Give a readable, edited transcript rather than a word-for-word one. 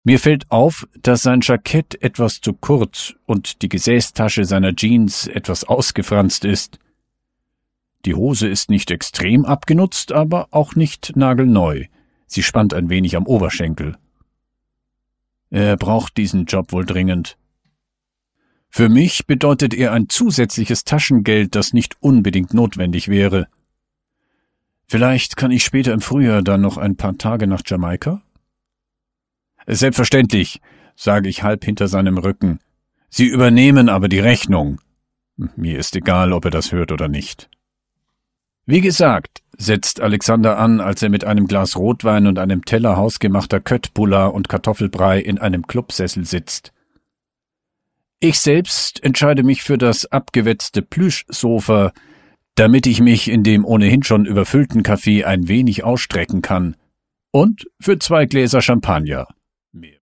Mir fällt auf, dass sein Jackett etwas zu kurz und die Gesäßtasche seiner Jeans etwas ausgefranst ist. Die Hose ist nicht extrem abgenutzt, aber auch nicht nagelneu. Sie spannt ein wenig am Oberschenkel. Er braucht diesen Job wohl dringend. Für mich bedeutet er ein zusätzliches Taschengeld, das nicht unbedingt notwendig wäre. Vielleicht kann ich später im Frühjahr dann noch ein paar Tage nach Jamaika? Selbstverständlich, sage ich halb hinter seinem Rücken. Sie übernehmen aber die Rechnung. Mir ist egal, ob er das hört oder nicht. Wie gesagt, setzt Alexander an, als er mit einem Glas Rotwein und einem Teller hausgemachter Köttbullar und Kartoffelbrei in einem Clubsessel sitzt. Ich selbst entscheide mich für das abgewetzte Plüschsofa, damit ich mich in dem ohnehin schon überfüllten Café ein wenig ausstrecken kann, und für 2 Gläser Champagner.